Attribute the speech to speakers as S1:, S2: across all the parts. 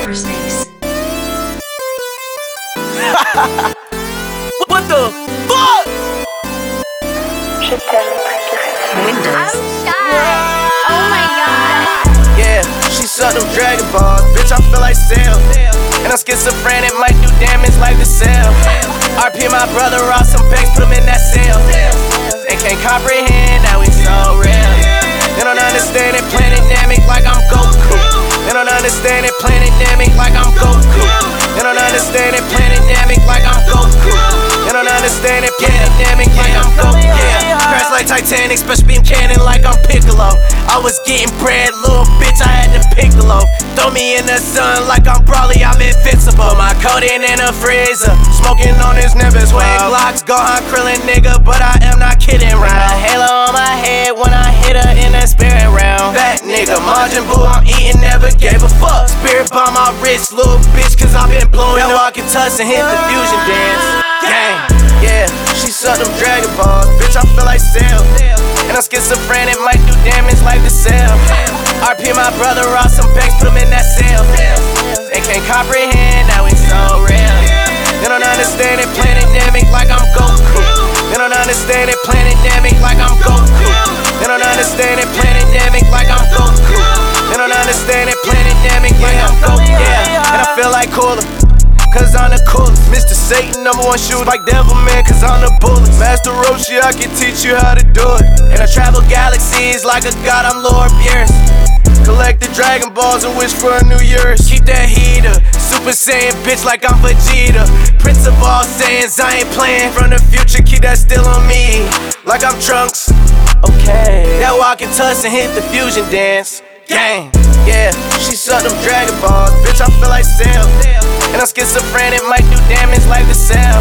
S1: Cyberspace.
S2: What the fuck?
S1: Windows.
S3: I'm shy. Oh my god.
S2: Yeah, she sucked them Dragon Balls, bitch, I feel like Cell. And I'm schizophrenic, might do damage like the cell. RP my brother Ross, some banks, put him in that cell. They can't comprehend how we so real. They don't understand it, planet dynamic like I'm Goku. They don't understand it, planet dynamic like I'm Goku. They don't understand it, planet dynamic like I'm Goku. They don't understand it, planet dynamic like I'm Goku. Yeah, crash like Titanic, special beam cannon like I'm Piccolo. I was getting bread, little bitch, I had to pick the loaf. Throw me in the sun like I'm Brawly, I'm invincible. My codeine in a freezer, smoking on this Nimbus. Way blocks, Gohan Krillin nigga, but I am not kidding round. Halo on my head when I hit her in the spirit round. That nigga, Majin Buu, I'm eating, never gave a fuck. Spirit by my wrist, little bitch, cause I've been blowing up. I can touch and hit the fusion dance. Gang, yeah, she sucked them Dragon Balls, bitch, I feel like Cell. And I'm schizophrenic, might do damage like the cell. RP my brother Ross, some banks, put him in that cell. They can't comprehend how we so real. They don't understand it, planet dynamic like I'm Goku. They don't understand it, planet dynamic like I'm Goku. They don't understand it, planet dynamic like I'm Goku. They don't understand it, planet dynamic like I'm Goku. Yeah, and I feel like cooler, cause I'm the coolest. Mr. Satan, #1 shooter. Like Devilman, cause I'm the bullet. Master Roshi, I can teach you how to do it. And I travel galaxies like a god, I'm Lord Beerus. Collect the Dragon Balls and wish for a New Year's. Keep that heater, Super Saiyan bitch like I'm Vegeta. Prince of all Saiyans, I ain't playing. From the future, keep that still on me, like I'm Trunks. Okay, that walking tuss and hit the fusion dance. Gang, yeah, she sucked them Dragon Balls, bitch, I feel like Cell. And I'm schizophrenic, might do damage like the cell.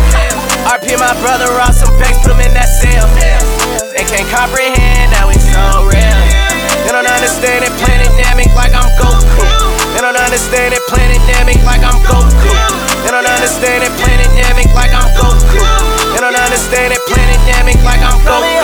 S2: RP my brother Ross, some banks, put him in that cell. They can't comprehend how we so real. They don't understand it, planet dynamic like I'm Goku. They don't understand it, planet dynamic like I'm Goku. They don't understand it, planet dynamic like I'm Goku. They don't understand it, planet dynamic like I'm Goku.